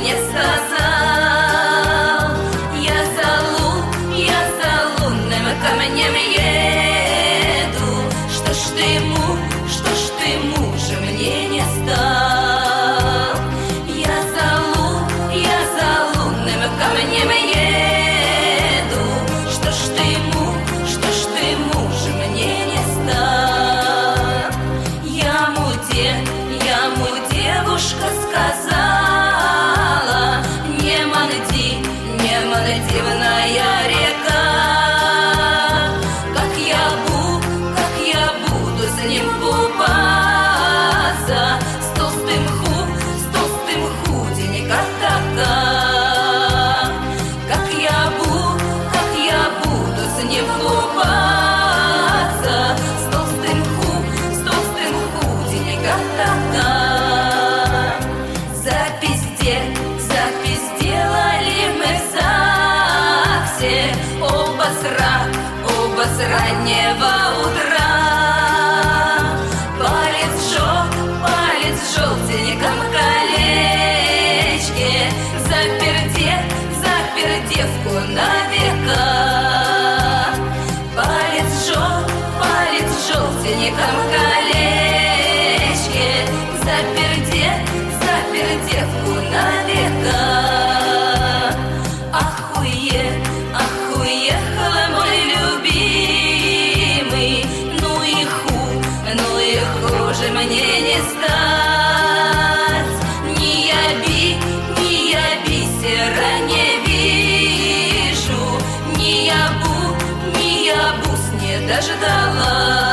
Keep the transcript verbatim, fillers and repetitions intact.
мне сказал: я за лун, я за лунным камнем еду. Что ж ты, му, что ж ты, мужа мне не стал? Я за лун, я за лунным камнем еду. Что ж ты, му, что ж ты, мужа мне не стал? Я му, де, я му, девушка сказала: не манди, не манди, дивная река. Как я буду, как я буду с ним купаться, с толстым ху, с толстым худенько така. Как я буду, как я буду с ним купаться, с толстым ху, с толстым худенько така. Запизде, запизделали мы в ЗАГСе оба с ра, оба с раннего утра. Палец жёг, палец желтеньком колечке, заперде, запер девку на века. Палец жёг, палец желтеньком колечке, заперде, запер девку на века. Ах, уе, ах, уехал мой любимый, ну и ху, ну и хуже мне не стать. Ни я би, ни я бисера не вижу, ни я бу, ни я бус не дождалась.